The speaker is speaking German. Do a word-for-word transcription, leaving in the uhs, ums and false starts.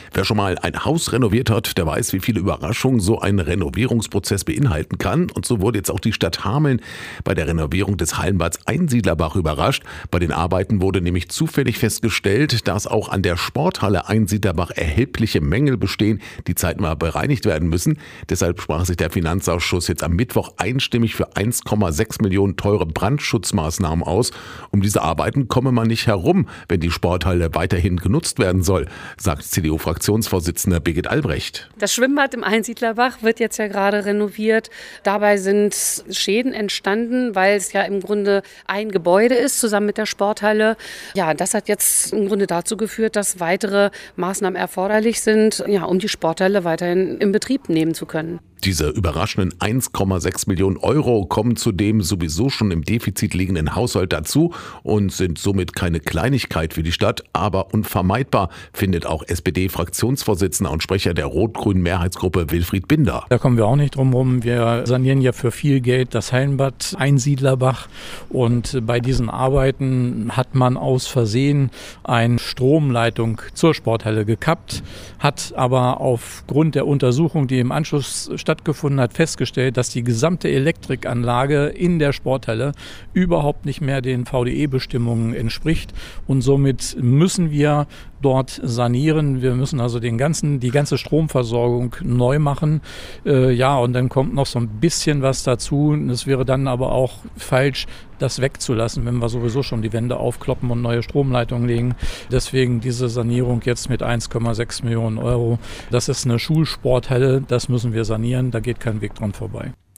Wer schon mal ein Haus renoviert hat, der weiß, wie viele Überraschungen so ein Renovierungsprozess beinhalten kann. Und so wurde jetzt auch die Stadt Hameln bei der Renovierung des Hallenbads Einsiedlerbach überrascht. Bei den Arbeiten wurde nämlich zufällig festgestellt, dass auch an der Sporthalle Einsiedlerbach erhebliche Mängel bestehen, die zeitnah bereinigt werden müssen. Deshalb sprach sich der Finanzausschuss jetzt am Mittwoch einstimmig für eins Komma sechs Millionen teure Brandschutzmaßnahmen aus. Um diese Arbeiten komme man nicht herum, wenn die Sporthalle weiterhin genutzt werden soll, sagt C D U-Fraktionsvorsitzender Birgit Albrecht. Das Schwimmbad im Einsiedlerbach wird jetzt ja gerade renoviert. Dabei sind Schäden entstanden, weil es ja im Grunde ein Gebäude ist, zusammen mit der Sporthalle. Ja, das hat jetzt im Grunde dazu geführt, dass weitere Maßnahmen erforderlich sind, ja, um die Sporthalle weiterhin in Betrieb nehmen zu können. Diese überraschenden eins Komma sechs Millionen Euro kommen zu dem sowieso schon im Defizit liegenden Haushalt dazu und sind somit keine Kleinigkeit für die Stadt, aber unvermeidbar, findet auch S P D-Fraktionsvorsitzender und Sprecher der rot-grünen Mehrheitsgruppe Wilfried Binder. Da kommen wir auch nicht drum rum. Wir sanieren ja für viel Geld das Hallenbad Einsiedlerbach und bei diesen Arbeiten hat man aus Versehen eine Stromleitung zur Sporthalle gekappt, hat aber aufgrund der Untersuchung, die im Anschluss stattgefunden hat, festgestellt, dass die gesamte Elektrikanlage in der Sporthalle überhaupt nicht mehr den V D E-Bestimmungen entspricht und somit müssen wir dort sanieren. Wir müssen also den ganzen, die ganze Stromversorgung neu machen. Äh, ja, und dann kommt noch so ein bisschen was dazu. Es wäre dann aber auch falsch, das wegzulassen, wenn wir sowieso schon die Wände aufkloppen und neue Stromleitungen legen. Deswegen diese Sanierung jetzt mit eins Komma sechs Millionen Euro. Das ist eine Schulsporthalle, das müssen wir sanieren, da geht kein Weg dran vorbei.